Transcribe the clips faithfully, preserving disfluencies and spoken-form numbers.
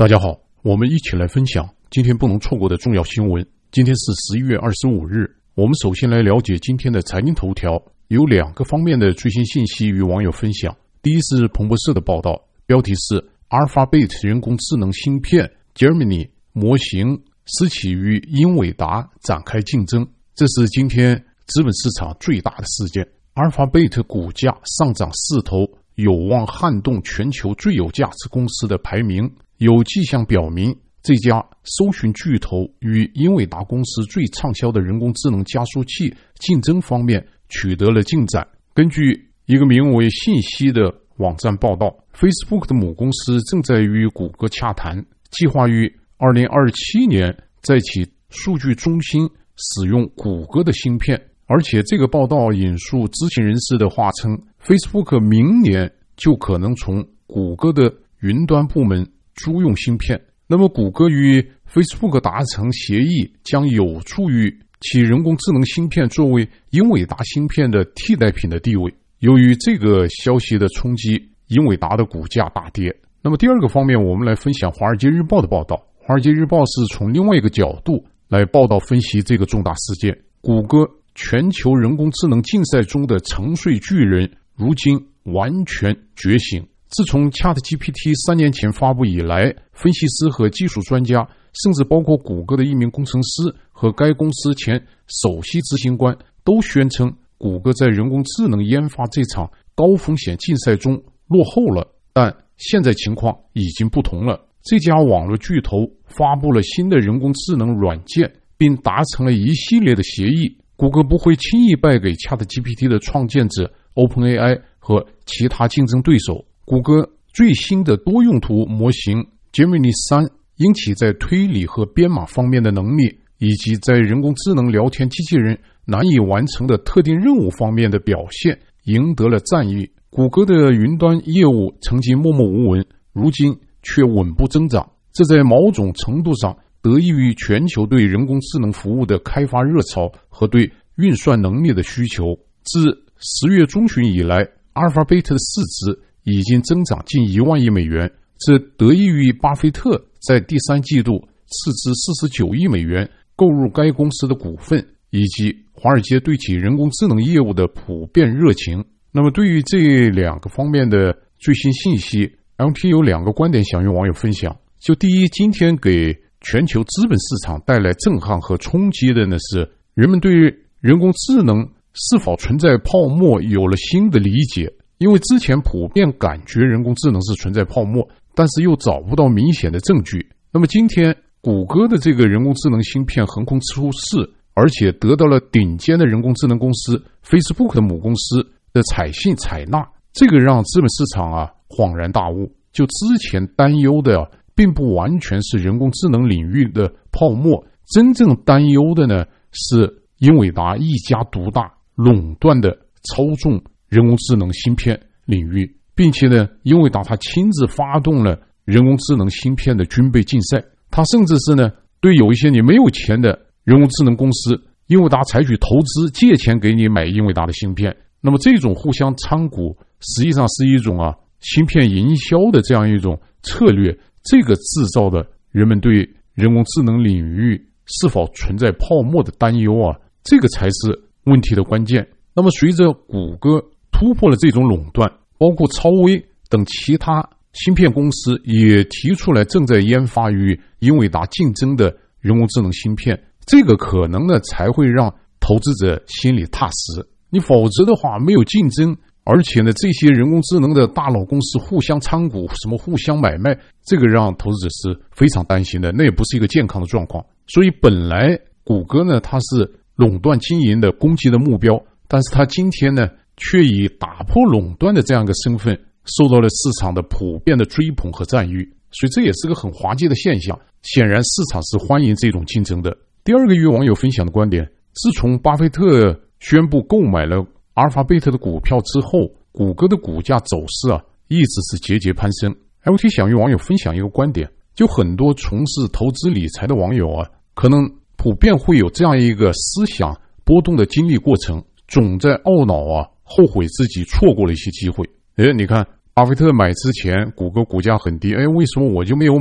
大家好，我们一起来分享今天不能错过的重要新闻。今天是十一月二十五日，我们首先来了解今天的财经头条，有两个方面的最新信息与网友分享。第一是彭博社的报道，标题是 Alphabet 人工智能芯片 Gemini 模型私企与英伟达展开竞争，这是今天资本市场最大的事件。 Alphabet 股价上涨势头有望撼动全球最有价值公司的排名，有迹象表明这家搜寻巨头与英伟达公司最畅销的人工智能加速器竞争方面取得了进展。根据一个名为信息的网站报道， Facebook 的母公司正在与谷歌洽谈，计划于二零二七年在其数据中心使用谷歌的芯片。而且这个报道引述知情人士的话称， Facebook 明年就可能从谷歌的云端部门租用芯片。那么谷歌与 Facebook 达成协议将有助于其人工智能芯片作为英伟达芯片的替代品的地位。由于这个消息的冲击，英伟达的股价大跌。那么第二个方面，我们来分享华尔街日报的报道。华尔街日报是从另外一个角度来报道分析这个重大事件。谷歌全球人工智能竞赛中的沉睡巨人如今完全觉醒。自从 ChatGPT 三年前发布以来，分析师和技术专家，甚至包括谷歌的一名工程师和该公司前首席执行官都宣称，谷歌在人工智能研发这场高风险竞赛中落后了。但现在情况已经不同了，这家网络巨头发布了新的人工智能软件，并达成了一系列的协议。谷歌不会轻易败给 ChatGPT 的创建者 OpenAI 和其他竞争对手。谷歌最新的多用途模型 Gemini 三因其在推理和编码方面的能力，以及在人工智能聊天机器人难以完成的特定任务方面的表现，赢得了赞誉。谷歌的云端业务曾经默默无闻，如今却稳步增长，这在某种程度上得益于全球对人工智能服务的开发热潮和对运算能力的需求。自十月中旬以来， Alphabet 的市值已经增长近一万亿美元，这得益于巴菲特在第三季度斥资四十九亿美元购入该公司的股份，以及华尔街对其人工智能业务的普遍热情。那么对于这两个方面的最新信息， L T 有两个观点想与网友分享。就第一，今天给全球资本市场带来震撼和冲击的呢是人们对人工智能是否存在泡沫有了新的理解。因为之前普遍感觉人工智能是存在泡沫，但是又找不到明显的证据。那么今天谷歌的这个人工智能芯片横空出世，而且得到了顶尖的人工智能公司 Facebook 的母公司的采信采纳，这个让资本市场啊恍然大悟。就之前担忧的啊并不完全是人工智能领域的泡沫，真正担忧的呢是英伟达一家独大垄断的操纵人工智能芯片领域，并且呢英伟达他亲自发动了人工智能芯片的军备竞赛。他甚至是呢对有一些你没有钱的人工智能公司，英伟达采取投资借钱给你买英伟达的芯片。那么这种互相参股实际上是一种啊芯片营销的这样一种策略，这个制造的人们对人工智能领域是否存在泡沫的担忧啊，这个才是问题的关键。那么随着谷歌突破了这种垄断，包括超微等其他芯片公司也提出来正在研发与英伟达竞争的人工智能芯片，这个可能呢才会让投资者心里踏实。你否则的话没有竞争，而且呢这些人工智能的大佬公司互相参股，什么互相买卖，这个让投资者是非常担心的，那也不是一个健康的状况。所以本来谷歌呢它是垄断经营的攻击的目标，但是它今天呢却以打破垄断的这样一个身份受到了市场的普遍的追捧和赞誉，所以这也是个很滑稽的现象。显然市场是欢迎这种竞争的。第二个与网友分享的观点，自从巴菲特宣布购买了阿尔法贝特的股票之后，谷歌的股价走势啊一直是节节攀升。L T 想与网友分享一个观点，就很多从事投资理财的网友啊，可能普遍会有这样一个思想波动的经历过程，总在懊恼啊后悔自己错过了一些机会。诶，你看巴菲特买之前谷歌股价很低，诶，为什么我就没有买？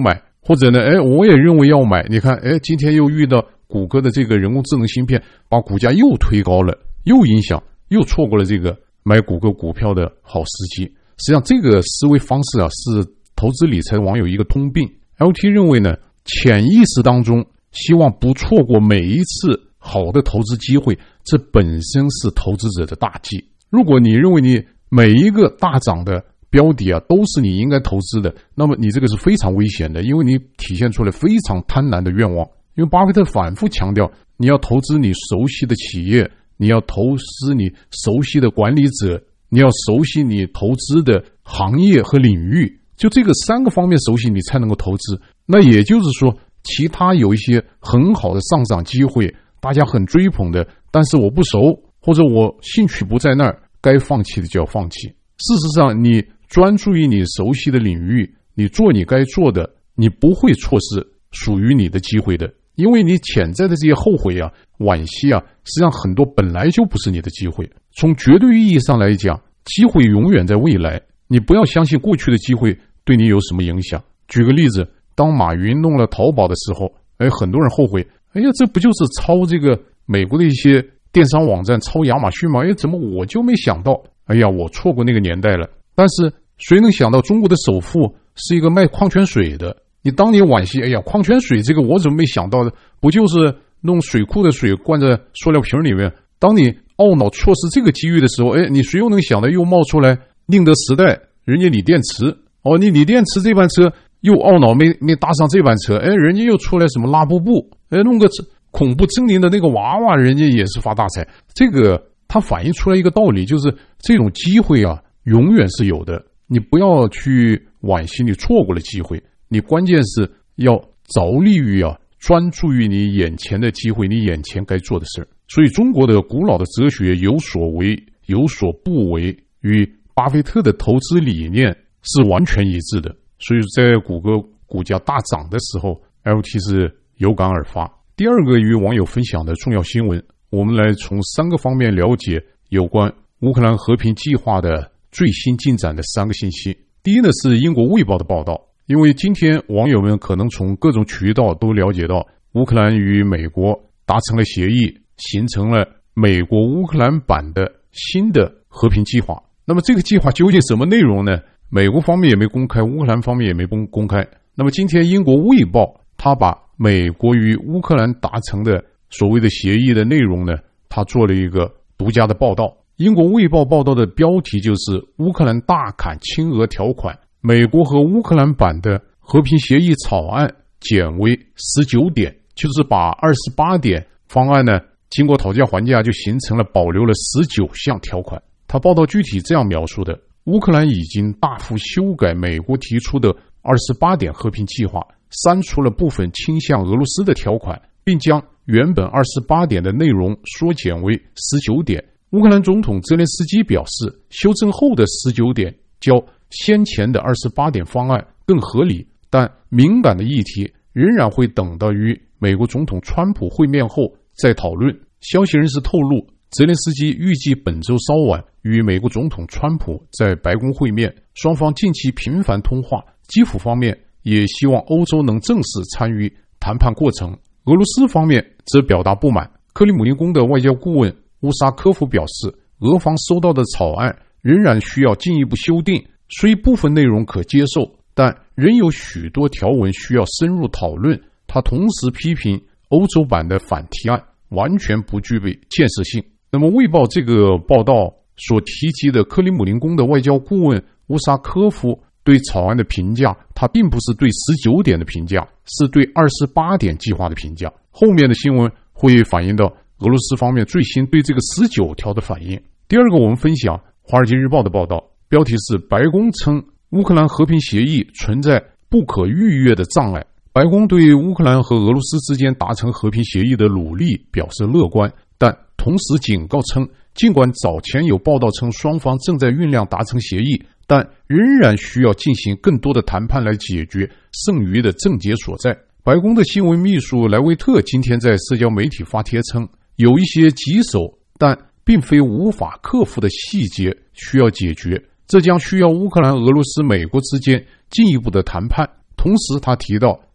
或者呢，哎，我也认为要买。你看，哎，今天又遇到谷歌的这个人工智能芯片，把股价又推高了，又影响，又错过了这个买谷歌股票的好时机。实际上，这个思维方式啊，是投资理财网友一个通病。L T 认为呢，潜意识当中希望不错过每一次好的投资机会，这本身是投资者的大忌。如果你认为你每一个大涨的标的啊都是你应该投资的，那么你这个是非常危险的，因为你体现出来非常贪婪的愿望。因为巴菲特反复强调，你要投资你熟悉的企业，你要投资你熟悉的管理者，你要熟悉你投资的行业和领域，就这个三个方面熟悉，你才能够投资。那也就是说，其他有一些很好的上涨机会，大家很追捧的，但是我不熟，或者我兴趣不在那儿，该放弃的就要放弃。事实上，你专注于你熟悉的领域，你做你该做的，你不会错失属于你的机会的。因为你潜在的这些后悔啊、惋惜啊，实际上很多本来就不是你的机会。从绝对意义上来讲，机会永远在未来，你不要相信过去的机会对你有什么影响。举个例子，当马云弄了淘宝的时候，哎，很多人后悔，哎呀，这不就是抄这个美国的一些电商网站，抄亚马逊吗？哎，怎么我就没想到？哎呀，我错过那个年代了。但是谁能想到中国的首富是一个卖矿泉水的？你当你惋惜，哎呀，矿泉水这个我怎么没想到的？不就是弄水库的水灌在塑料瓶里面？当你懊恼错失这个机遇的时候，哎，你谁又能想到又冒出来宁德时代，人家锂电池，哦，你锂电池这班车又懊恼没没搭上这班车，哎，人家又出来什么拉布布，哎，弄个恐怖狰狞的那个娃娃，人家也是发大财。这个它反映出来一个道理，就是这种机会啊，永远是有的。你不要去惋惜你错过了机会，你关键是要着力于啊，专注于你眼前的机会，你眼前该做的事儿。所以中国的古老的哲学有所为有所不为，与巴菲特的投资理念是完全一致的。所以在谷歌股价大涨的时候， L T 是有感而发。第二个与网友分享的重要新闻，我们来从三个方面了解有关乌克兰和平计划的最新进展的三个信息。第一呢，是英国卫报的报道。因为今天网友们可能从各种渠道都了解到，乌克兰与美国达成了协议，形成了美国乌克兰版的新的和平计划。那么这个计划究竟什么内容呢？美国方面也没公开，乌克兰方面也没公开。那么今天英国卫报他把美国与乌克兰达成的所谓的协议的内容呢，他做了一个独家的报道。英国卫报报道的标题就是乌克兰大砍亲俄条款，美国和乌克兰版的和平协议草案减为十九点，就是把二十八点方案呢，经过讨价还价就形成了保留了十九项条款。他报道具体这样描述的：乌克兰已经大幅修改美国提出的二十八点和平计划，删除了部分倾向俄罗斯的条款，并将原本二十八点的内容缩减为十九点。乌克兰总统泽连斯基表示，修正后的十九点较先前的二十八点方案更合理，但敏感的议题仍然会等到与美国总统川普会面后再讨论。消息人士透露，泽连斯基预计本周稍晚与美国总统川普在白宫会面，双方近期频繁通话。基辅方面也希望欧洲能正式参与谈判过程。俄罗斯方面则表达不满。克里姆林宫的外交顾问乌沙科夫表示，俄方收到的草案仍然需要进一步修订，虽部分内容可接受，但仍有许多条文需要深入讨论。他同时批评欧洲版的反提案完全不具备建设性。那么卫报这个报道所提及的克里姆林宫的外交顾问乌沙科夫对草案的评价，他并不是对十九点的评价，是对二十八点计划的评价。后面的新闻会反映到俄罗斯方面最新对这个十九条的反应。第二个，我们分享华尔街日报的报道，标题是白宫称乌克兰和平协议存在不可逾越的障碍。白宫对乌克兰和俄罗斯之间达成和平协议的努力表示乐观，但同时警告称，尽管早前有报道称双方正在酝酿达成协议，但仍然需要进行更多的谈判来解决剩余的症结所在。白宫的新闻秘书莱维特今天在社交媒体发帖称，有一些棘手但并非无法克服的细节需要解决，这将需要乌克兰、俄罗斯、美国之间进一步的谈判。同时他提到，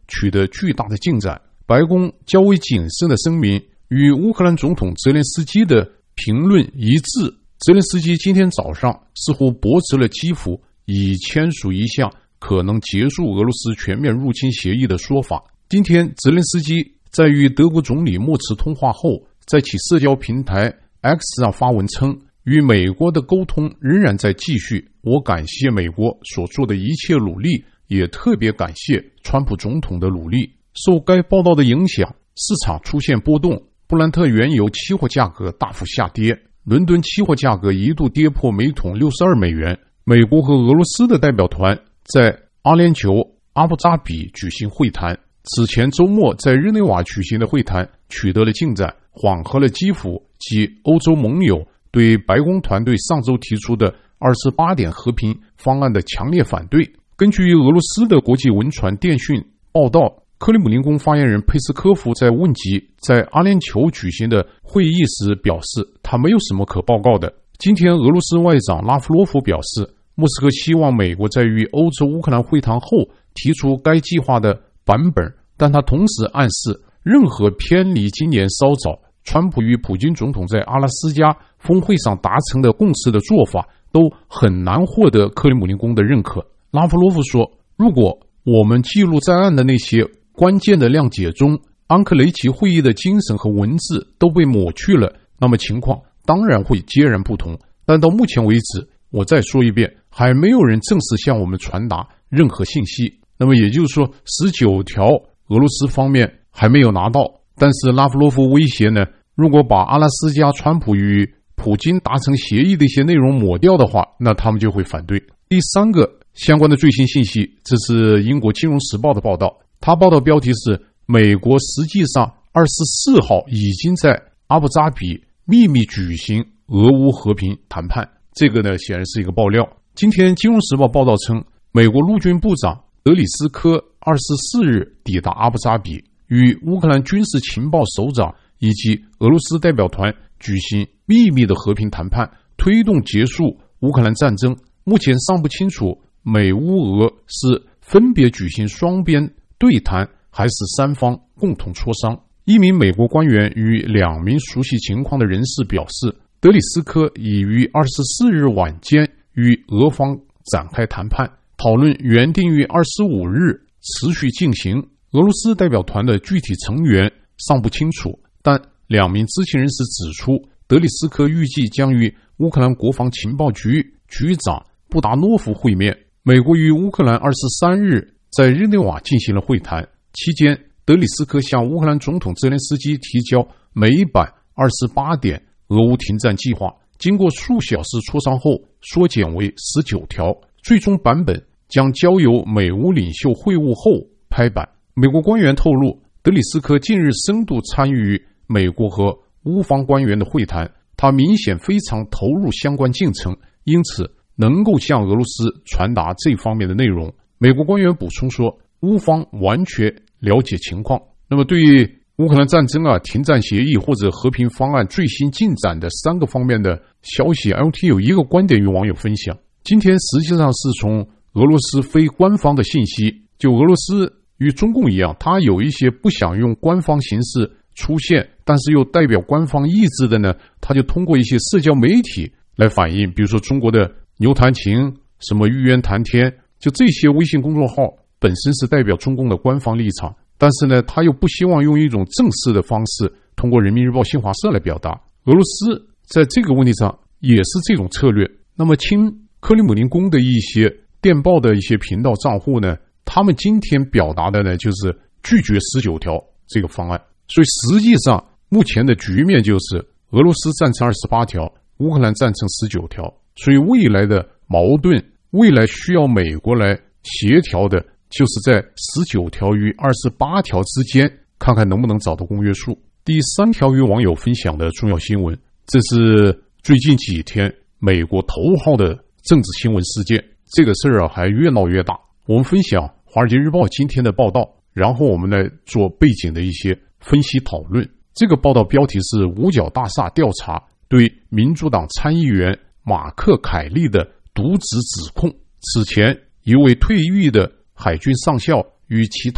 取得巨大的进展。白宫较为谨慎的声明与乌克兰总统泽连斯基的评论一致。泽连斯基今天早上似乎驳斥了基辅已签署一项可能结束俄罗斯全面入侵协议的说法。今天泽连斯基在与德国总理默茨通话后，在其社交平台 X 上发文称，与美国的沟通仍然在继续，我感谢美国所做的一切努力，也特别感谢川普总统的努力。受该报道的影响，市场出现波动，布兰特原油期货价格大幅下跌，伦敦期货价格一度跌破每桶六十二美元。美国和俄罗斯的代表团在阿联酋阿布扎比举行会谈，此前周末在日内瓦举行的会谈取得了进展，缓和了基辅及欧洲盟友对白宫团队上周提出的二十八点和平方案的强烈反对。根据俄罗斯的国际文传电讯报道，克里姆林宫发言人佩斯科夫在问及在阿联酋举行的会议时表示，他没有什么可报告的。今天俄罗斯外长拉夫罗夫表示，莫斯科希望美国在与欧洲乌克兰会谈后提出该计划的版本，但他同时暗示，任何偏离今年稍早川普与普京总统在阿拉斯加峰会上达成的共识的做法都很难获得克里姆林宫的认可。拉夫罗夫说，如果我们记录在案的那些关键的谅解中，安克雷奇会议的精神和文字都被抹去了，那么情况当然会截然不同。但到目前为止，我再说一遍，还没有人正式向我们传达任何信息。那么也就是说，十九条俄罗斯方面还没有拿到，但是拉夫罗夫威胁呢，如果把阿拉斯加川普与普京达成协议的一些内容抹掉的话，那他们就会反对。第三个相关的最新信息，这是英国金融时报的报道，它报道标题是，美国实际上二十四号已经在阿布扎比秘密举行俄乌和平谈判。这个呢，显然是一个爆料。今天金融时报报道称，美国陆军部长德里斯科二十四日抵达阿布扎比，与乌克兰军事情报首长以及俄罗斯代表团举行秘密的和平谈判，推动结束乌克兰战争。目前尚不清楚美乌俄是分别举行双边对谈，还是三方共同磋商。一名美国官员与两名熟悉情况的人士表示，德里斯科已于二十四日晚间与俄方展开谈判，讨论原定于二十五日持续进行。俄罗斯代表团的具体成员尚不清楚，但两名知情人士指出，德里斯科预计将与乌克兰国防情报局局长布达诺夫会面。美国与乌克兰二十三日在日内瓦进行了会谈，期间德里斯科向乌克兰总统泽连斯基提交美版二十八点俄乌停战计划，经过数小时磋商后缩减为十九条，最终版本将交由美乌领袖会晤后拍板。美国官员透露，德里斯科近日深度参与美国和乌方官员的会谈，他明显非常投入相关进程，因此能够向俄罗斯传达这方面的内容。美国官员补充说，乌方完全了解情况。那么对于乌克兰战争啊、停战协议或者和平方案最新进展的三个方面的消息， L T 有一个观点与网友分享。今天实际上是从俄罗斯非官方的信息，就俄罗斯与中共一样，它有一些不想用官方形式出现，但是又代表官方意志的呢，它就通过一些社交媒体来反映，比如说中国的牛弹琴、什么玉渊谈天，就这些微信公众号本身是代表中共的官方立场，但是呢，他又不希望用一种正式的方式通过人民日报新华社来表达。俄罗斯在这个问题上也是这种策略。那么亲克里姆林宫的一些电报的一些频道账户呢，他们今天表达的呢，就是拒绝十九条这个方案。所以实际上目前的局面就是俄罗斯赞成二十八条，乌克兰赞成十九条。所以未来的矛盾，未来需要美国来协调的，就是在十九条与二十八条之间，看看能不能找到公约数。第三条与网友分享的重要新闻，这是最近几天美国头号的政治新闻事件，这个事儿啊还越闹越大。我们分享《华尔街日报》今天的报道，然后我们来做背景的一些分析讨论。这个报道标题是五角大厦调查对民主党参议员马克凯利的渎职指控。此前一位退役的海军上校与其他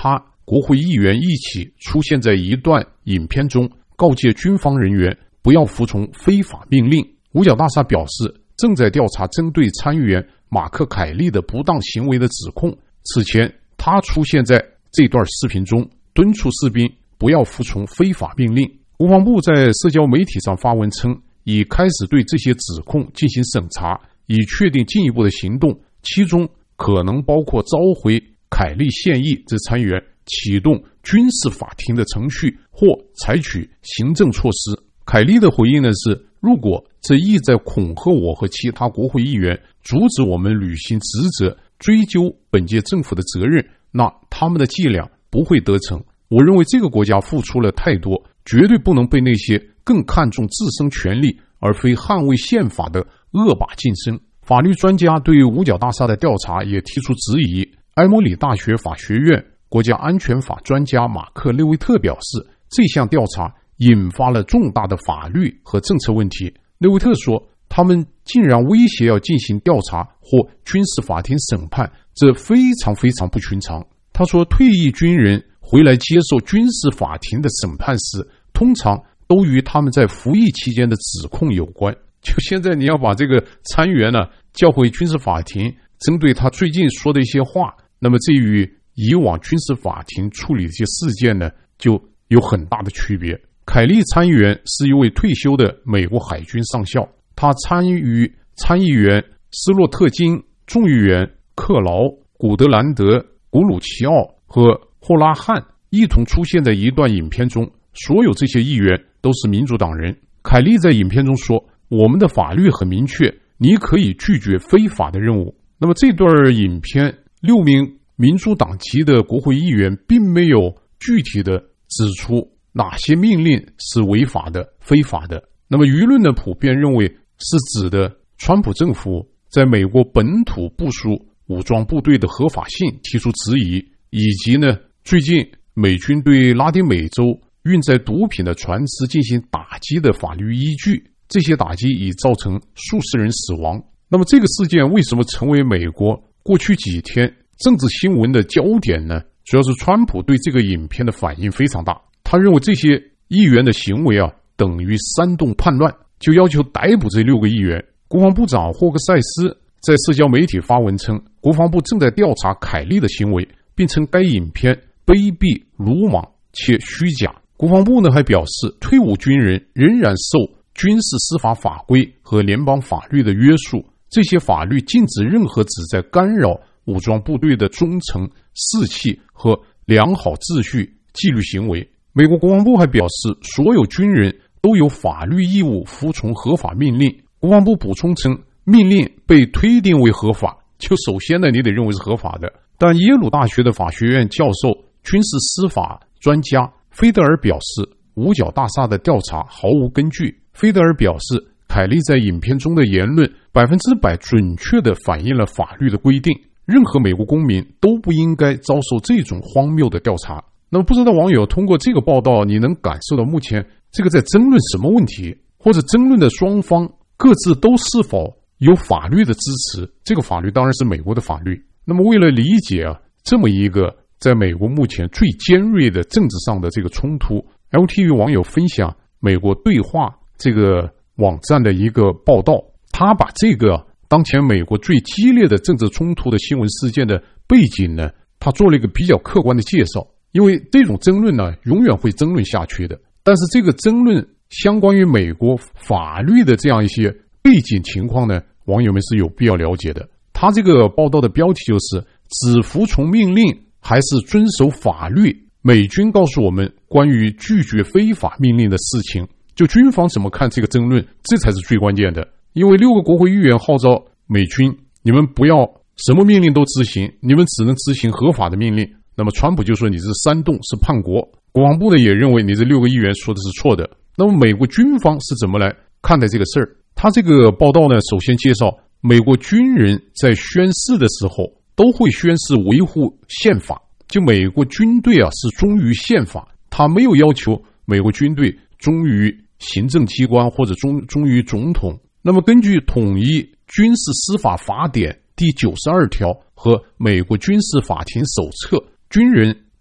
国会议员一起出现在一段影片中，告诫军方人员不要服从非法命令。五角大厦表示，正在调查针对参议员马克·凯利的不当行为的指控。此前，他出现在这段视频中，敦促士兵不要服从非法命令。国防部在社交媒体上发文称，已开始对这些指控进行审查，以确定进一步的行动，其中可能包括召回凯利现役之参议员，启动军事法庭的程序或采取行政措施。凯利的回应呢是，如果这意在恐吓我和其他国会议员，阻止我们履行职责，追究本届政府的责任，那他们的伎俩不会得逞。我认为这个国家付出了太多，绝对不能被那些更看重自身权利而非捍卫宪法的恶霸晋升。法律专家对五角大厦的调查也提出质疑。埃默里大学法学院国家安全法专家马克·列维特表示，这项调查引发了重大的法律和政策问题。列维特说，他们竟然威胁要进行调查或军事法庭审判，这非常非常不寻常。他说，退役军人回来接受军事法庭的审判时，通常都与他们在服役期间的指控有关。就现在你要把这个参议员呢叫回军事法庭，针对他最近说的一些话，那么这与以往军事法庭处理的一些事件呢就有很大的区别。凯利参议员是一位退休的美国海军上校，他参与参议员斯洛特金、众议员克劳、古德兰德、古鲁奇奥和霍拉汉一同出现在一段影片中，所有这些议员都是民主党人。凯利在影片中说，我们的法律很明确，你可以拒绝非法的任务。那么这段影片，六名民主党籍的国会议员并没有具体的指出哪些命令是违法的、非法的。那么舆论呢，普遍认为是指的川普政府在美国本土部署武装部队的合法性提出质疑，以及呢，最近美军对拉丁美洲运载毒品的船只进行打击的法律依据。这些打击已造成数十人死亡。那么这个事件为什么成为美国过去几天政治新闻的焦点呢？主要是川普对这个影片的反应非常大，他认为这些议员的行为啊等于煽动叛乱，就要求逮捕这六个议员。国防部长霍克塞斯在社交媒体发文称，国防部正在调查凯利的行为，并称该影片卑鄙、鲁莽且虚假。国防部呢还表示，退伍军人仍然受军事司法法规和联邦法律的约束，这些法律禁止任何旨在干扰武装部队的忠诚、士气和良好秩序纪律行为。美国国防部还表示，所有军人都有法律义务服从合法命令。国防部补充称，命令被推定为合法，就首先呢，你得认为是合法的。但耶鲁大学的法学院教授、军事司法专家菲德尔表示，五角大厦的调查毫无根据。菲德尔表示，凯利在影片中的言论百分之百准确地反映了法律的规定，任何美国公民都不应该遭受这种荒谬的调查。那么不知道网友通过这个报道，你能感受到目前这个在争论什么问题，或者争论的双方各自都是否有法律的支持？这个法律当然是美国的法律。那么为了理解啊这么一个在美国目前最尖锐的政治上的这个冲突， L T V 网友分享美国对话这个网站的一个报道，他把这个当前美国最激烈的政治冲突的新闻事件的背景呢，他做了一个比较客观的介绍。因为这种争论呢永远会争论下去的，但是这个争论相关于美国法律的这样一些背景情况呢，网友们是有必要了解的。他这个报道的标题就是只服从命令还是遵守法律，美军告诉我们关于拒绝非法命令的事情。就军方怎么看这个争论，这才是最关键的。因为六个国会议员号召美军，你们不要什么命令都执行，你们只能执行合法的命令。那么川普就说你是煽动，是叛国。国防部呢也认为你这六个议员说的是错的。那么美国军方是怎么来看待这个事儿？他这个报道呢，首先介绍美国军人在宣誓的时候都会宣誓维护宪法，就美国军队啊是忠于宪法，他没有要求美国军队忠于行政机关或者忠忠于总统。那么根据统一军事司法法典第九十二条和美国军事法庭手册，军人必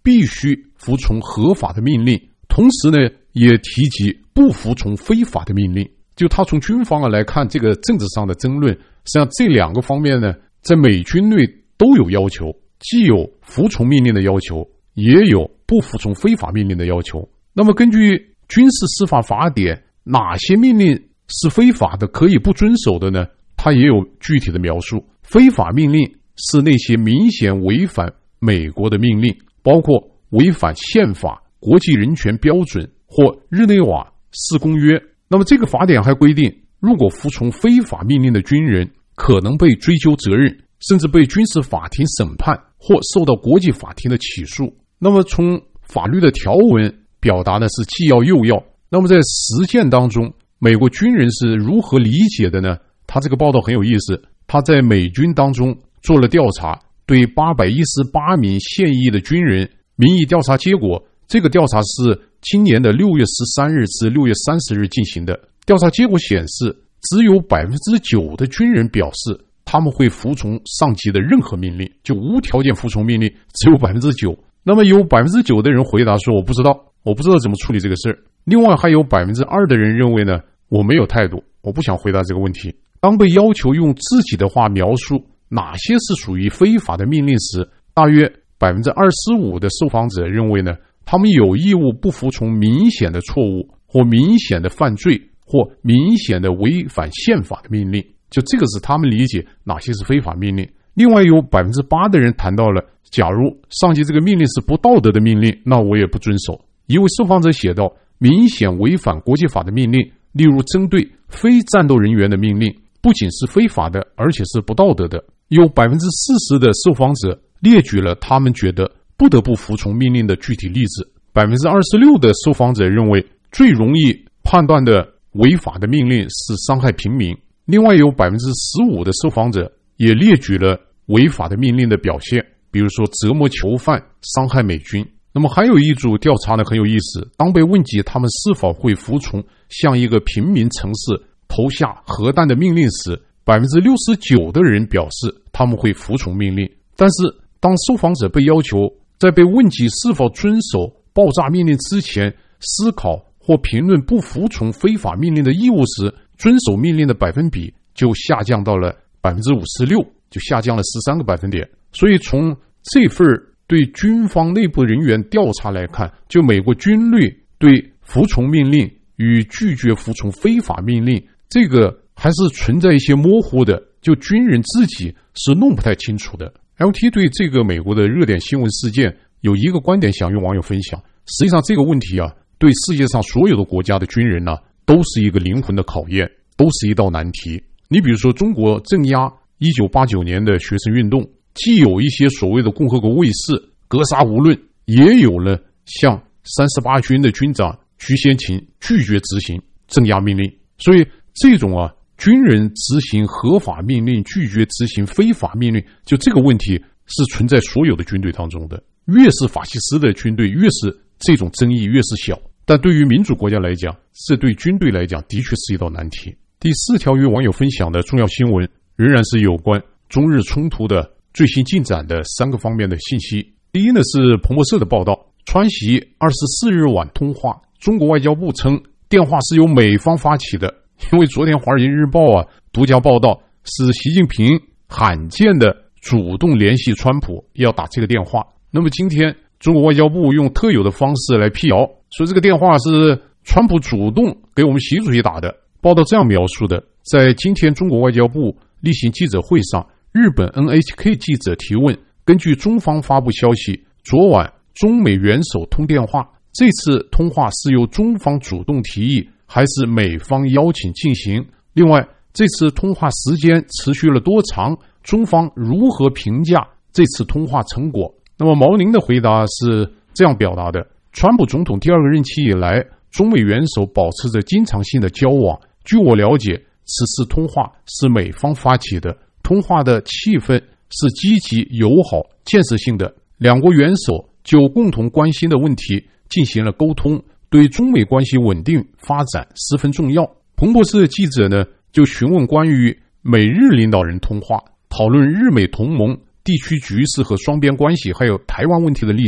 必须服从合法的命令，同时呢也提及不服从非法的命令。就他从军方啊来看这个政治上的争论，实际上这两个方面呢在美军内都有要求，既有服从命令的要求，也有不服从非法命令的要求。那么根据军事司法法典，哪些命令是非法的可以不遵守的呢？它也有具体的描述。非法命令是那些明显违反美国的命令，包括违反宪法、国际人权标准或日内瓦四公约。那么这个法典还规定，如果服从非法命令的军人可能被追究责任，甚至被军事法庭审判或受到国际法庭的起诉。那么从法律的条文表达的是既要又要。那么在实践当中，美国军人是如何理解的呢？他这个报道很有意思，他在美军当中做了调查，对八百一十八名现役的军人民意调查结果，这个调查是今年的六月十三日至六月三十日进行的。调查结果显示，只有 百分之九 的军人表示他们会服从上级的任何命令，就无条件服从命令，只有 百分之九。 那么有 百分之九 的人回答说我不知道，我不知道怎么处理这个事儿。另外还有 百分之二 的人认为呢，我没有态度，我不想回答这个问题。当被要求用自己的话描述哪些是属于非法的命令时，大约 百分之二十五 的受访者认为呢，他们有义务不服从明显的错误或明显的犯罪或明显的违反宪法的命令，就这个是他们理解哪些是非法命令。另外有 百分之八 的人谈到了，假如上级这个命令是不道德的命令，那我也不遵守。一位受访者写道，明显违反国际法的命令，例如针对非战斗人员的命令，不仅是非法的，而且是不道德的。有 百分之四十 的受访者列举了他们觉得不得不服从命令的具体例子。 百分之二十六 的受访者认为最容易判断的违法的命令是伤害平民。另外有 百分之十五 的受访者也列举了违法的命令的表现，比如说折磨囚犯、伤害美军。那么还有一组调查呢很有意思，当被问及他们是否会服从向一个平民城市投下核弹的命令时， 百分之六十九 的人表示他们会服从命令。但是当受访者被要求在被问及是否遵守爆炸命令之前思考或评论不服从非法命令的义务时，遵守命令的百分比就下降到了 百分之五十六， 就下降了十三个百分点。所以从这份对军方内部人员调查来看，就美国军队对服从命令与拒绝服从非法命令，这个还是存在一些模糊的，就军人自己是弄不太清楚的。 L T 对这个美国的热点新闻事件有一个观点想与网友分享，实际上这个问题啊，对世界上所有的国家的军人呢、啊，都是一个灵魂的考验，都是一道难题。你比如说中国镇压一九八九年的学生运动，既有一些所谓的共和国卫士格杀无论，也有了像三十八军的军长徐先勤拒绝执行镇压命令。所以这种啊军人执行合法命令拒绝执行非法命令，就这个问题是存在所有的军队当中的。越是法西斯的军队，越是这种争议越是小，但对于民主国家来讲，这对军队来讲的确是一道难题。第四条与网友分享的重要新闻仍然是有关中日冲突的最新进展的三个方面的信息。第一呢是彭博社的报道，川习二十四日晚通话，中国外交部称电话是由美方发起的，因为昨天华尔街日报啊独家报道是习近平罕见的主动联系川普要打这个电话。那么今天中国外交部用特有的方式来辟谣，说这个电话是川普主动给我们习主席打的。报道这样描述的，在今天中国外交部例行记者会上，日本 N H K 记者提问，根据中方发布消息，昨晚中美元首通电话，这次通话是由中方主动提议还是美方邀请进行？另外这次通话时间持续了多长？中方如何评价这次通话成果？那么毛宁的回答是这样表达的，川普总统第二个任期以来，中美元首保持着经常性的交往，据我了解，此次通话是美方发起的，通话的气氛是积极、友好、建设性的，两国元首就共同关心的问题进行了沟通，对中美关系稳定发展十分重要。彭博社的记者呢，就询问关于美日领导人通话，讨论日美同盟、地区局势和双边关系，还有台湾问题的立场。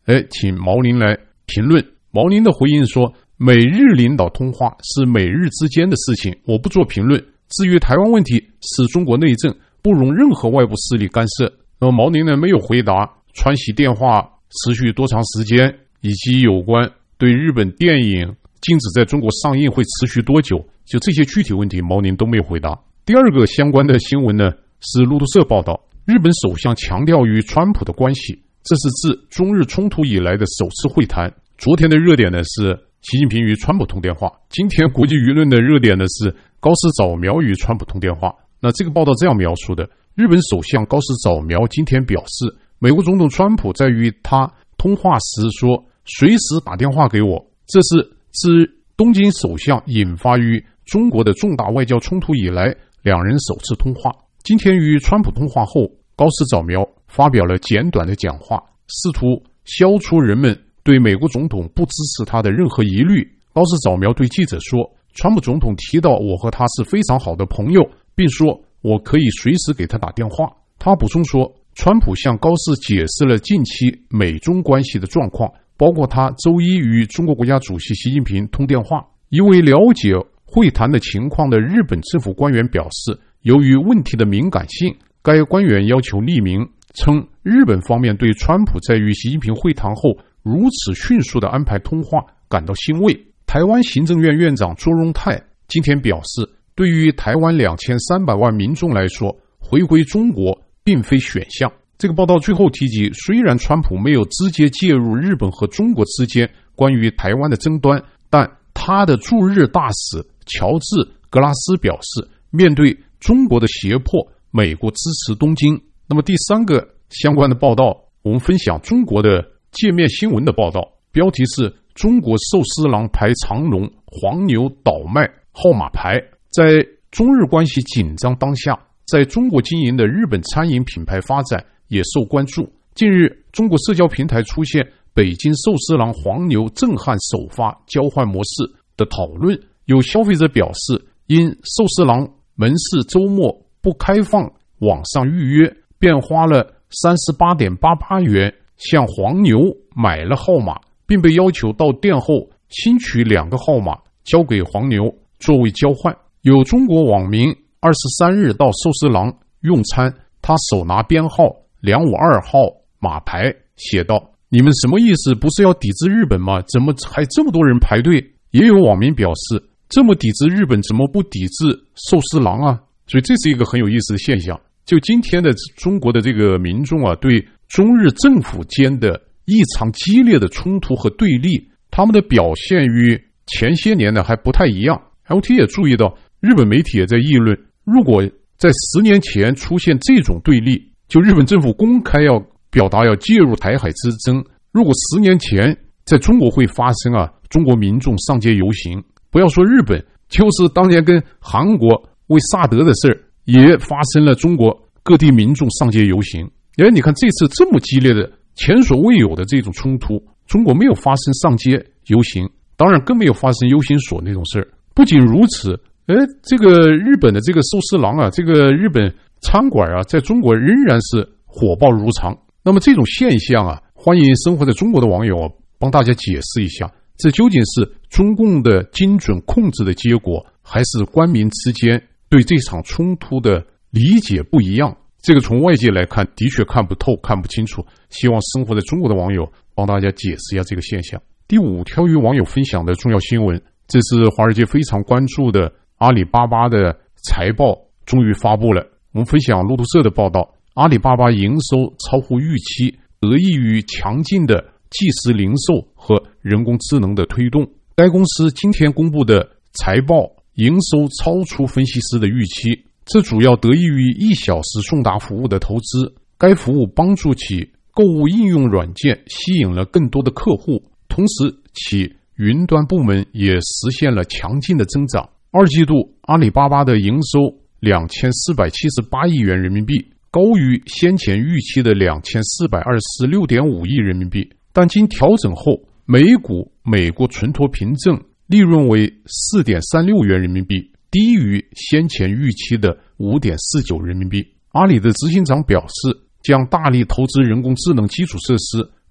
哎，请毛宁来评论。毛宁的回应说，美日领导通话是美日之间的事情，我不做评论。至于台湾问题是中国内政，不容任何外部势力干涉。那么毛宁呢没有回答川习电话持续多长时间，以及有关对日本电影禁止在中国上映会持续多久，就这些具体问题毛宁都没有回答。第二个相关的新闻呢是路透社报道，日本首相强调与川普的关系，这是自中日冲突以来的首次会谈。昨天的热点呢是习近平与川普通电话，今天国际舆论的热点呢是高市早苗与川普通电话。那这个报道这样描述的，日本首相高市早苗今天表示，美国总统川普在与他通话时说随时打电话给我，这是自东京首相引发于中国的重大外交冲突以来两人首次通话。今天与川普通话后，高市早苗发表了简短的讲话，试图消除人们对美国总统不支持他的任何疑虑。高市早苗对记者说，川普总统提到我和他是非常好的朋友，并说我可以随时给他打电话。他补充说，川普向高市解释了近期美中关系的状况，包括他周一与中国国家主席习近平通电话。一位了解会谈的情况的日本政府官员表示，由于问题的敏感性，该官员要求匿名，称日本方面对川普在与习近平会谈后如此迅速地安排通话感到欣慰。台湾行政院院长卓荣泰今天表示，对于台湾两千三百万民众来说，回归中国并非选项。这个报道最后提及，虽然川普没有直接介入日本和中国之间关于台湾的争端，但他的驻日大使乔治·格拉斯表示，面对中国的胁迫，美国支持东京。那么第三个相关的报道，我们分享中国的界面新闻的报道，标题是中国寿司郎排长龙，黄牛倒卖号码牌。在中日关系紧张当下，在中国经营的日本餐饮品牌发展也受关注。近日，中国社交平台出现北京寿司郎黄牛震撼首发交换模式的讨论，有消费者表示，因寿司郎门市周末不开放网上预约，便花了 三十八点八八元向黄牛买了号码，并被要求到店后新取两个号码交给黄牛作为交换。有中国网民二十三日到寿司郎用餐，他手拿编号二五二号码牌，写道，你们什么意思？不是要抵制日本吗？怎么还这么多人排队？也有网民表示，这么抵制日本，怎么不抵制寿司郎啊？所以这是一个很有意思的现象。就今天的中国的这个民众啊，对中日政府间的异常激烈的冲突和对立，他们的表现与前些年呢还不太一样。L T 也注意到，日本媒体也在议论，如果在十年前出现这种对立，就日本政府公开要表达要介入台海之争，如果十年前在中国会发生啊，中国民众上街游行，不要说日本，就是当年跟韩国为萨德的事儿，也发生了中国各地民众上街游行。哎，你看这次这么激烈的前所未有的这种冲突，中国没有发生上街游行，当然更没有发生游行所那种事儿。不仅如此，哎，这个日本的这个寿司郎啊，这个日本餐馆啊，在中国仍然是火爆如常。那么这种现象啊，欢迎生活在中国的网友啊，帮大家解释一下，这究竟是中共的精准控制的结果，还是官民之间对这场冲突的理解不一样？这个从外界来看，的确看不透，看不清楚。希望生活在中国的网友帮大家解释一下这个现象。第五条与网友分享的重要新闻，这是华尔街非常关注的阿里巴巴的财报终于发布了。我们分享路透社的报道，阿里巴巴营收超乎预期，得益于强劲的即时零售和人工智能的推动。该公司今天公布的财报营收超出分析师的预期，这主要得益于一小时送达服务的投资。该服务帮助其购物应用软件吸引了更多的客户，同时其云端部门也实现了强劲的增长。二季度阿里巴巴的营收两千四百七十八亿元人民币，高于先前预期的两千四百二十六点五亿人民币，但经调整后，每股美国存托凭证利润为 四点三六元人民币，低于先前预期的 五点四九人民币。阿里的执行长表示，将大力投资人工智能基础设施，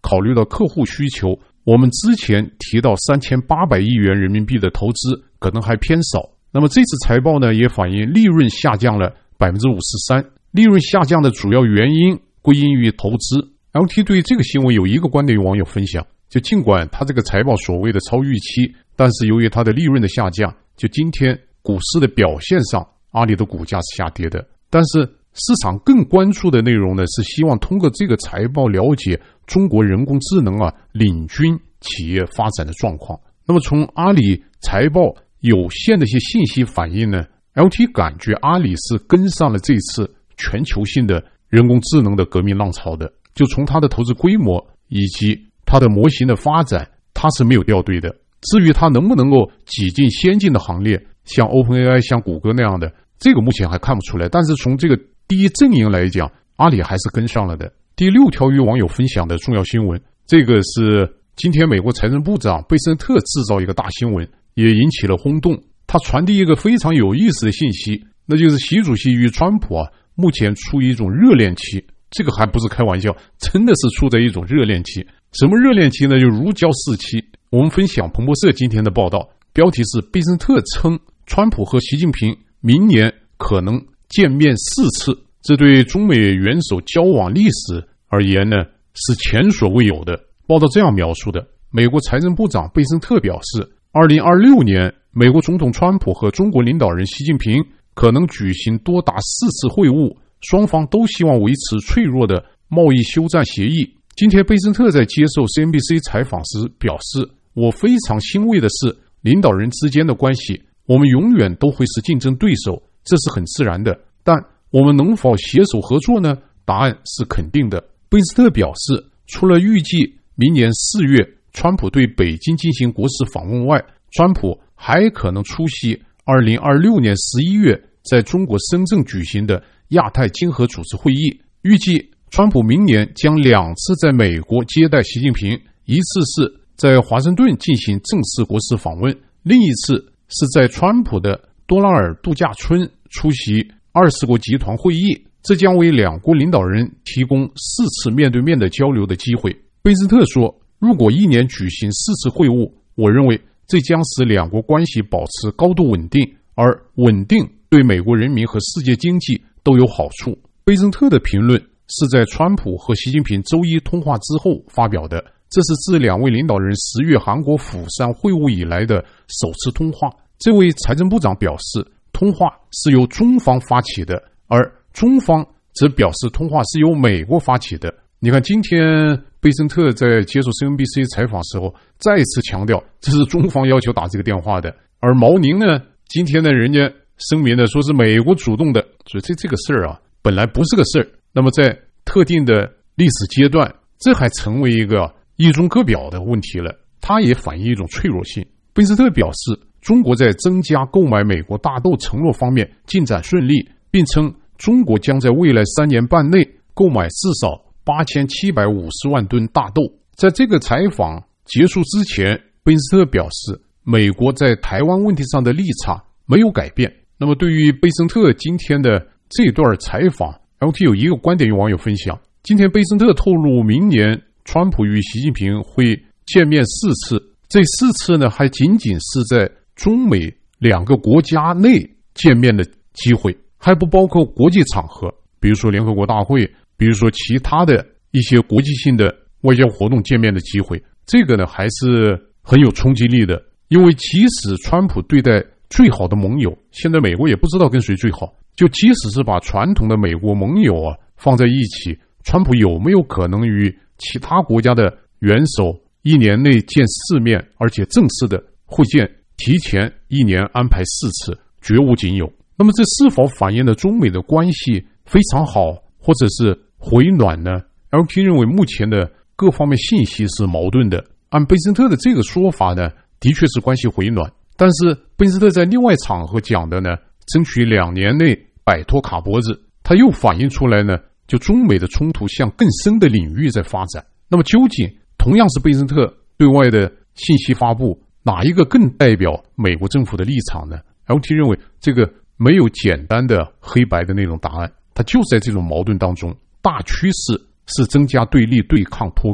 考虑到客户需求，我们之前提到三千八百亿元人民币的投资可能还偏少。那么这次财报呢，也反映利润下降了 百分之五十三， 利润下降的主要原因归因于投资。 L T 对这个新闻有一个观点与网友分享，就尽管它这个财报所谓的超预期，但是由于它的利润的下降，就今天股市的表现上，阿里的股价是下跌的。但是市场更关注的内容呢，是希望通过这个财报了解中国人工智能啊领军企业发展的状况。那么从阿里财报有限的一些信息反映呢， L T 感觉阿里是跟上了这次全球性的人工智能的革命浪潮的。就从它的投资规模以及它的模型的发展，它是没有掉队的。至于它能不能够挤进先进的行列，像 OpenAI 像谷歌那样的，这个目前还看不出来。但是从这个第一阵营来讲，阿里还是跟上了的。第六条与网友分享的重要新闻，这个是今天美国财政部长贝森特制造一个大新闻，也引起了轰动。他传递一个非常有意思的信息，那就是习主席与川普啊目前处于一种热恋期。这个还不是开玩笑，真的是处在一种热恋期。什么热恋期呢？就如胶似漆。我们分享彭博社今天的报道，标题是贝森特称川普和习近平明年可能见面四次，这对中美元首交往历史而言呢是前所未有的。报道这样描述的，美国财政部长贝森特表示，二零二六年美国总统川普和中国领导人习近平可能举行多达四次会晤，双方都希望维持脆弱的贸易休战协议。今天贝森特在接受 C N B C 采访时表示，我非常欣慰的是，领导人之间的关系，我们永远都会是竞争对手，这是很自然的，但我们能否携手合作呢？答案是肯定的。贝森特表示，除了预计明年四月川普对北京进行国事访问外，川普还可能出席二零二六年十一月在中国深圳举行的亚太经合组织会议。预计川普明年将两次在美国接待习近平，一次是在华盛顿进行正式国事访问，另一次是在川普的多拉尔度假村出席二十国集团会议，这将为两国领导人提供四次面对面的交流的机会。贝森特说，如果一年举行四次会晤，我认为这将使两国关系保持高度稳定，而稳定对美国人民和世界经济都有好处。贝森特的评论是在川普和习近平周一通话之后发表的，这是自两位领导人十月韩国釜山会晤以来的首次通话。这位财政部长表示，通话是由中方发起的，而中方则表示通话是由美国发起的。你看，今天贝森特在接受 C N B C 采访时候再次强调，这是中方要求打这个电话的。而毛宁呢，今天呢人家声明的说是美国主动的，所以这这个事儿啊本来不是个事儿。那么在特定的历史阶段，这还成为一个一中各表的问题了，它也反映一种脆弱性。贝森特表示，中国在增加购买美国大豆承诺方面进展顺利，并称中国将在未来三年半内购买至少八千七百五十万吨大豆。在这个采访结束之前，贝森特表示，美国在台湾问题上的立场没有改变。那么对于贝森特今天的这段采访， L T 有一个观点与网友分享。今天贝森特透露，明年川普与习近平会见面四次，这四次呢还仅仅是在中美两个国家内见面的机会，还不包括国际场合，比如说联合国大会，比如说其他的一些国际性的外交活动见面的机会。这个呢还是很有冲击力的，因为即使川普对待最好的盟友，现在美国也不知道跟谁最好，就即使是把传统的美国盟友啊放在一起，川普有没有可能与其他国家的元首一年内见四面，而且正式的会见提前一年安排四次，绝无仅有。那么这是否反映了中美的关系非常好，或者是回暖呢？ L T 认为目前的各方面信息是矛盾的。按贝森特的这个说法呢，的确是关系回暖，但是贝森特在另外场合讲的呢，争取两年内摆脱卡脖子，他又反映出来呢，就中美的冲突向更深的领域在发展。那么究竟同样是贝森特对外的信息发布，哪一个更代表美国政府的立场呢？ L T 认为这个没有简单的黑白的那种答案，它就在这种矛盾当中，大趋势是增加对立、对抗、脱钩。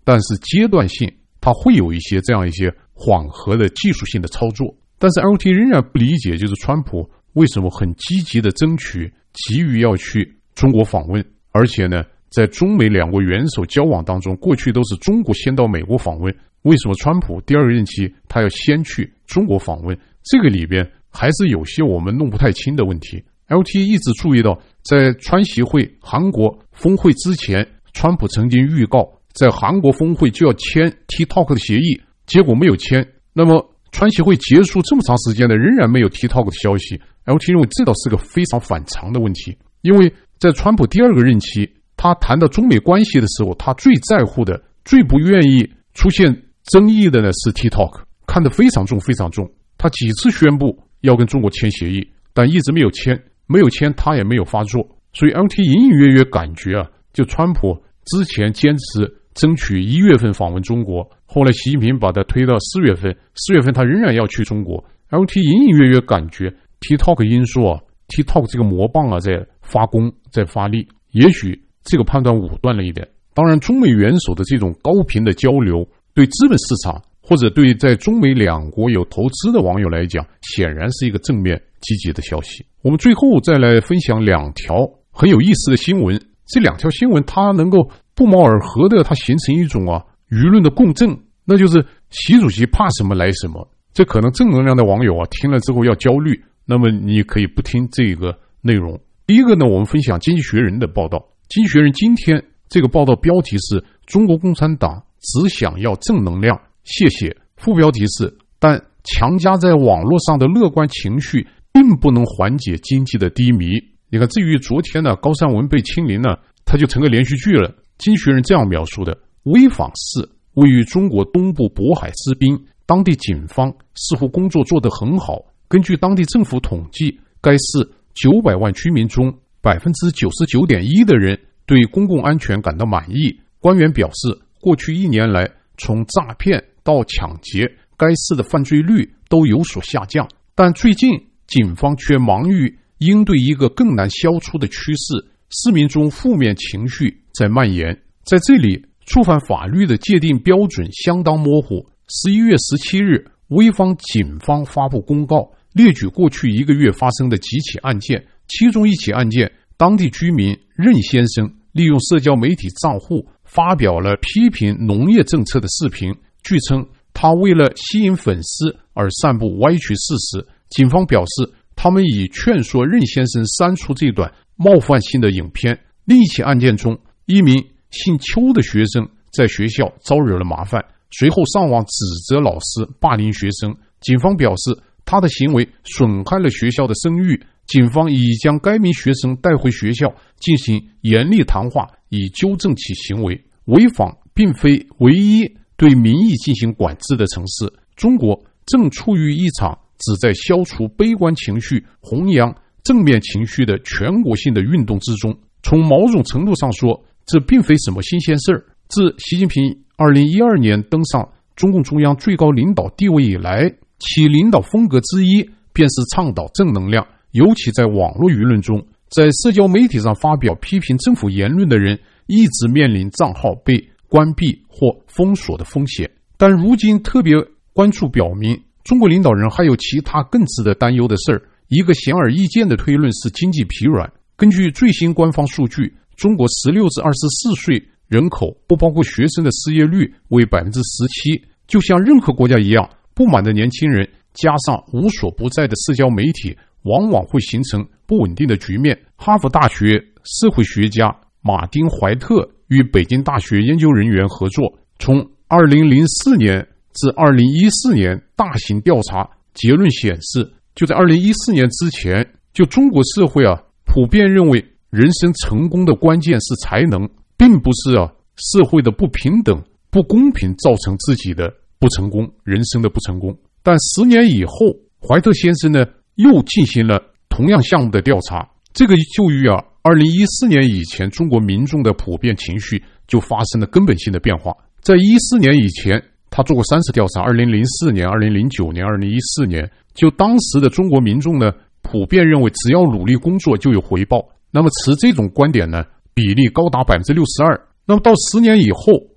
但是阶段性它会有一些这样一些缓和的技术性的操作。但是 L T 仍然不理解，就是川普为什么很积极的争取，急于要去中国访问，而且呢，在中美两国元首交往当中，过去都是中国先到美国访问，为什么川普第二个任期他要先去中国访问？这个里边还是有些我们弄不太清的问题。L T 一直注意到，在川习会韩国峰会之前，川普曾经预告在韩国峰会就要签 TikTok 的协议，结果没有签。那么川习会结束这么长时间的仍然没有 TikTok 的消息， L T 认为这倒是个非常反常的问题。因为在川普第二个任期，他谈到中美关系的时候，他最在乎的最不愿意出现争议的呢是 TikTok， 看得非常重非常重。他几次宣布要跟中国签协议，但一直没有签，没有签他也没有发作。所以 L T 隐隐约约感觉啊，就川普之前坚持争取一月份访问中国，后来习近平把他推到四月份，四月份他仍然要去中国。L T 隐隐约约感觉 TikTok 因素啊 ，TikTok 这个魔棒啊在发功，在发力，也许这个判断武断了一点。当然，中美元首的这种高频的交流，对资本市场或者对在中美两国有投资的网友来讲，显然是一个正面积极的消息。我们最后再来分享两条很有意思的新闻，这两条新闻它能够不谋而合的，它形成一种啊舆论的共振，那就是习主席怕什么来什么。这可能正能量的网友啊听了之后要焦虑，那么你可以不听这个内容。第一个呢，我们分享经济学人的报道。经济学人今天这个报道标题是中国共产党只想要正能量，谢谢。副标题是但强加在网络上的乐观情绪并不能缓解经济的低迷。你看，至于昨天呢高山文被清零呢，它就成个连续剧了。经济学人这样描述的：潍坊市位于中国东部渤海之滨，当地警方似乎工作做得很好。根据当地政府统计，该市九百万居民中 百分之九十九点一 的人对公共安全感到满意。官员表示，过去一年来，从诈骗到抢劫，该市的犯罪率都有所下降。但最近警方却忙于应对一个更难消除的趋势，市民中负面情绪在蔓延。在这里，触犯法律的界定标准相当模糊。十一月十七日，潍坊警方发布公告，列举过去一个月发生的几起案件，其中一起案件，当地居民任先生利用社交媒体账户发表了批评农业政策的视频，据称他为了吸引粉丝而散布歪曲事实。警方表示，他们已劝说任先生删除这段冒犯性的影片。另一起案件中，一名姓邱的学生在学校招惹了麻烦，随后上网指责老师霸凌学生。警方表示，他的行为损害了学校的声誉。警方已将该名学生带回学校进行严厉谈话，以纠正其行为。潍坊并非唯一对民意进行管制的城市，中国正处于一场旨在消除悲观情绪、弘扬正面情绪的全国性的运动之中。从某种程度上说，这并非什么新鲜事儿。自习近平二零一二年登上中共中央最高领导地位以来，其领导风格之一便是倡导正能量，尤其在网络舆论中，在社交媒体上发表批评政府言论的人一直面临账号被关闭或封锁的风险。但如今特别关注表明，中国领导人还有其他更值得担忧的事儿。一个显而易见的推论是经济疲软。根据最新官方数据，中国十六至二十四岁人口不包括学生的失业率为 百分之十七。 就像任何国家一样，不满的年轻人加上无所不在的社交媒体，往往会形成不稳定的局面。哈佛大学社会学家马丁·怀特与北京大学研究人员合作，从二零零四年至二零一四年大型调查结论显示，就在二零一四年之前，就中国社会啊，普遍认为人生成功的关键是才能，并不是啊社会的不平等、不公平造成自己的不成功，人生的不成功。但十年以后，怀特先生呢又进行了同样项目的调查，这个就与啊二零一四年以前中国民众的普遍情绪就发生了根本性的变化。在一四年以前，他做过三次调查，二零零四年、二零零九年、二零一四年，就当时的中国民众呢，普遍认为只要努力工作就有回报。那么持这种观点呢，比例高达 百分之六十二。那么到十年以后，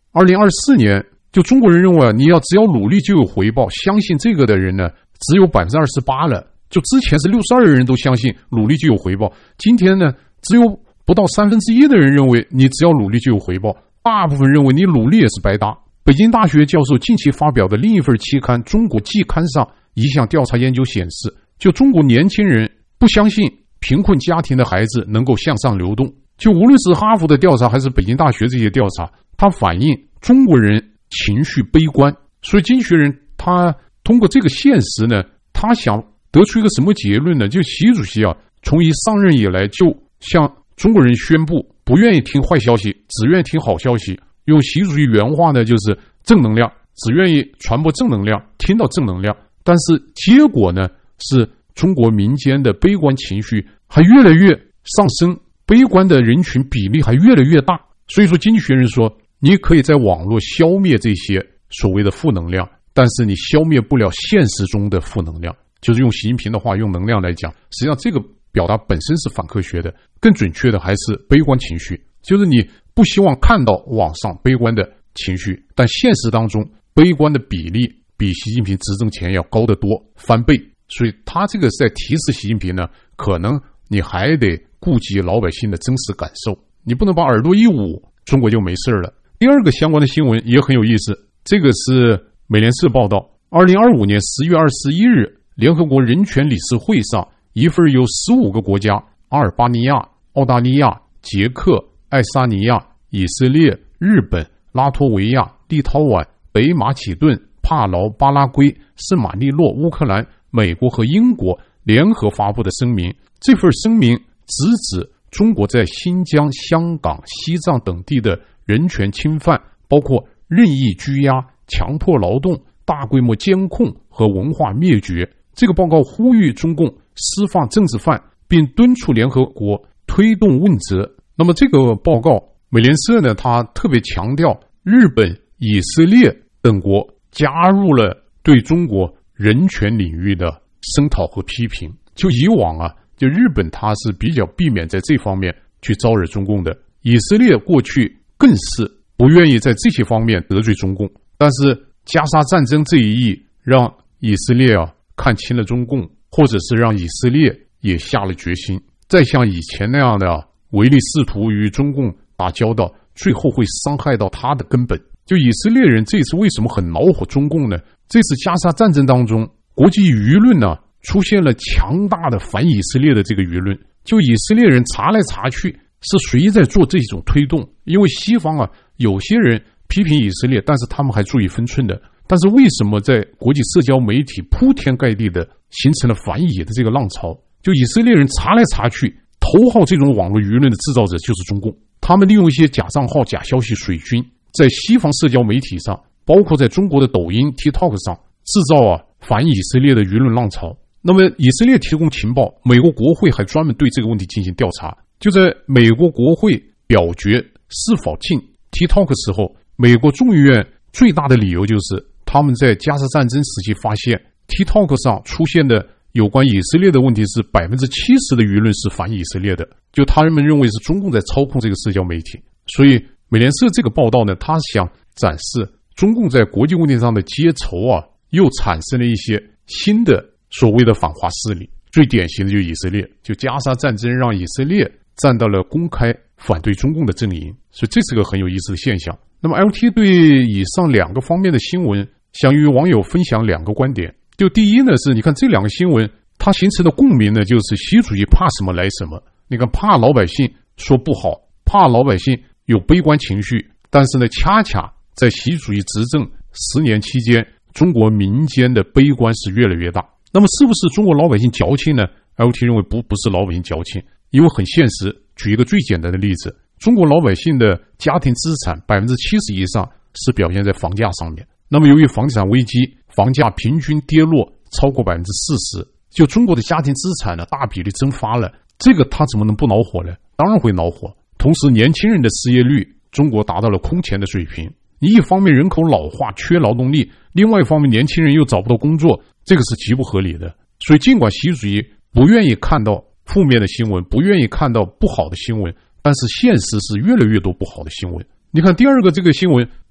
二零二四年，就中国人认为啊，你要只要努力就有回报，相信这个的人呢，只有百分之二十八了。就之前是六十二人都相信努力就有回报，今天呢，只有不到三分之一的人认为你只要努力就有回报，大部分认为你努力也是白搭。北京大学教授近期发表的另一份期刊《中国季刊》上一项调查研究显示，就中国年轻人不相信贫困家庭的孩子能够向上流动。就无论是哈佛的调查还是北京大学这些调查，它反映中国人情绪悲观。所以经济学人他通过这个现实呢，他想得出一个什么结论呢？就习主席啊，从一上任以来就向中国人宣布不愿意听坏消息，只愿意听好消息。用习主席原话呢，就是正能量，只愿意传播正能量，听到正能量。但是结果呢，是中国民间的悲观情绪还越来越上升，悲观的人群比例还越来越大。所以说经济学人说，你可以在网络消灭这些所谓的负能量，但是你消灭不了现实中的负能量。就是用习近平的话，用能量来讲，实际上这个表达本身是反科学的，更准确的还是悲观情绪。就是你不希望看到网上悲观的情绪，但现实当中悲观的比例比习近平执政前要高得多，翻倍。所以他这个是在提示习近平呢，可能你还得顾及老百姓的真实感受，你不能把耳朵一捂，中国就没事了。第二个相关的新闻也很有意思，这个是美联社报道，二零二五年十月二十一日，联合国人权理事会上，一份由十五个国家阿尔巴尼亚、澳大利亚、捷克、爱沙尼亚、以色列、日本、拉脱维亚、立陶宛、北马其顿、帕劳、巴拉圭、圣马力诺、乌克兰、美国和英国联合发布的声明。这份声明直指中国在新疆、香港、西藏等地的人权侵犯，包括任意拘押、强迫劳动、大规模监控和文化灭绝。这个报告呼吁中共释放政治犯，并敦促联合国推动问责。那么这个报告，美联社呢，它特别强调日本、以色列等国加入了对中国人权领域的声讨和批评。就以往啊，就日本它是比较避免在这方面去招惹中共的，以色列过去更是不愿意在这些方面得罪中共。但是加沙战争这一役让以色列啊看清了中共，或者是让以色列也下了决心，再像以前那样的啊唯利是图与中共打交道，最后会伤害到他的根本。就以色列人这次为什么很恼火中共呢？这次加沙战争当中，国际舆论呢出现了强大的反以色列的这个舆论。就以色列人查来查去，是谁在做这种推动？因为西方啊，有些人批评以色列，但是他们还注意分寸的。但是为什么在国际社交媒体铺天盖地的形成了反以的这个浪潮？就以色列人查来查去，头号这种网络舆论的制造者就是中共。他们利用一些假账号、假消息水军，在西方社交媒体上，包括在中国的抖音 TikTok 上制造啊反以色列的舆论浪潮。那么以色列提供情报，美国国会还专门对这个问题进行调查。就在美国国会表决是否禁 TikTok 时候，美国众议院最大的理由就是他们在加沙战争时期发现 TikTok 上出现的有关以色列的问题是 百分之七十 的舆论是反以色列的，就他们认为是中共在操控这个社交媒体。所以美联社这个报道呢，他想展示中共在国际问题上的结仇啊，又产生了一些新的所谓的反华势力。最典型的就是以色列，就加沙战争让以色列站到了公开反对中共的阵营，所以这是个很有意思的现象。那么 L T 对以上两个方面的新闻想与网友分享两个观点。就第一呢，是你看这两个新闻它形成的共鸣呢，就是习主席怕什么来什么。你看怕老百姓说不好，怕老百姓有悲观情绪，但是呢恰恰在习主席执政十年期间，中国民间的悲观是越来越大。那么是不是中国老百姓矫情呢？ L T 认为不不是老百姓矫情，因为很现实。举一个最简单的例子，中国老百姓的家庭资产 百分之七十 以上是表现在房价上面。那么由于房地产危机，房价平均跌落超过 百分之四十， 就中国的家庭资产呢大比例蒸发了，这个他怎么能不恼火呢？当然会恼火。同时年轻人的失业率中国达到了空前的水平，你一方面人口老化缺劳动力，另外一方面年轻人又找不到工作，这个是极不合理的。所以尽管习主席不愿意看到负面的新闻，不愿意看到不好的新闻，但是现实是越来越多不好的新闻。你看第二个这个新闻，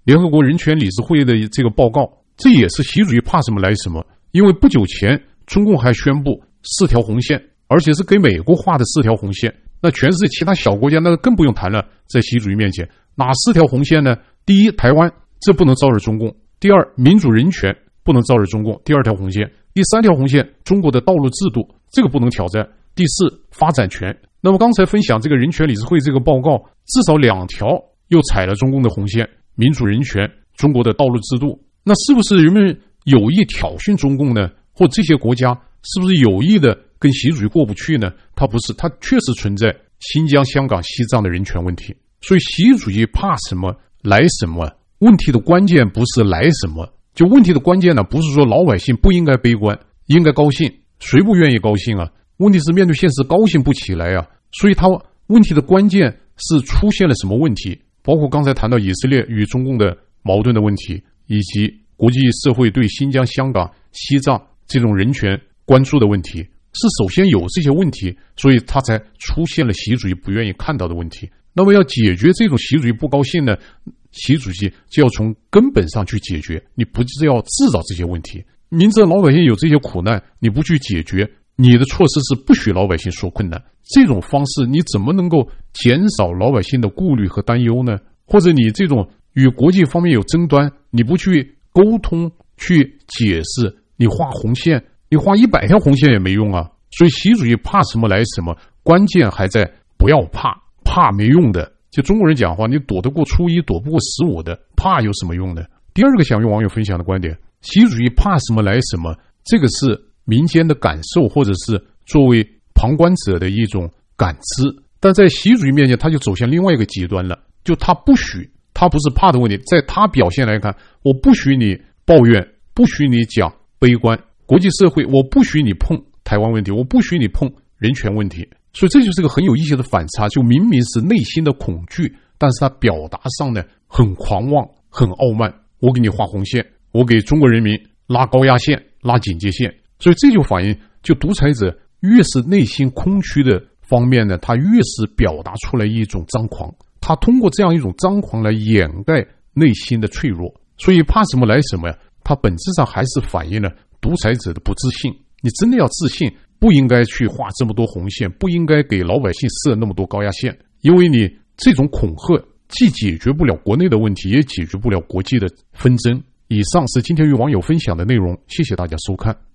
联合国人权理事会的这个报告，这也是习主席怕什么来什么。因为不久前中共还宣布四条红线，而且是给美国画的四条红线，那全世界其他小国家那更不用谈了。在习主席面前，哪四条红线呢？第一，台湾，这不能招惹中共；第二，民主人权不能招惹中共，第二条红线；第三条红线，中国的道路制度，这个不能挑战；第四，发展权。那么刚才分享这个人权理事会这个报告，至少两条又踩了中共的红线，民主人权，中国的道路制度。那是不是人们有意挑衅中共呢？或这些国家是不是有意的跟习主席过不去呢？他不是，他确实存在新疆、香港、西藏的人权问题。所以习主席怕什么来什么，问题的关键不是来什么，就问题的关键呢，不是说老百姓不应该悲观，应该高兴，谁不愿意高兴啊？问题是面对现实高兴不起来啊。所以他问题的关键是出现了什么问题，包括刚才谈到以色列与中共的矛盾的问题，以及国际社会对新疆、香港、西藏这种人权关注的问题，是首先有这些问题，所以他才出现了习主席不愿意看到的问题。那么要解决这种习主席不高兴呢，习主席就要从根本上去解决，你不是要制造这些问题。明知道老百姓有这些苦难，你不去解决，你的措施是不许老百姓受困难，这种方式你怎么能够减少老百姓的顾虑和担忧呢？或者你这种与国际方面有争端，你不去沟通去解释，你画红线，你画一百条红线也没用啊。所以习主席怕什么来什么，关键还在不要怕，怕没用的。就中国人讲话，你躲得过初一，躲不过十五的，怕有什么用呢？第二个想用网友分享的观点，习主席怕什么来什么，这个是民间的感受，或者是作为旁观者的一种感知。但在习主席面前，他就走向另外一个极端了，就他不许，他不是怕的问题，在他表现来看，我不许你抱怨，不许你讲悲观，国际社会我不许你碰台湾问题，我不许你碰人权问题。所以这就是个很有意思的反差，就明明是内心的恐惧，但是他表达上呢很狂妄，很傲慢。我给你画红线，我给中国人民拉高压线，拉警戒线。所以这就反映，就独裁者越是内心空虚的方面呢，他越是表达出来一种张狂，他通过这样一种张狂来掩盖内心的脆弱。所以怕什么来什么呀，他本质上还是反映了独裁者的不自信。你真的要自信，不应该去画这么多红线，不应该给老百姓设那么多高压线，因为你这种恐吓既解决不了国内的问题，也解决不了国际的纷争。以上是今天与网友分享的内容，谢谢大家收看。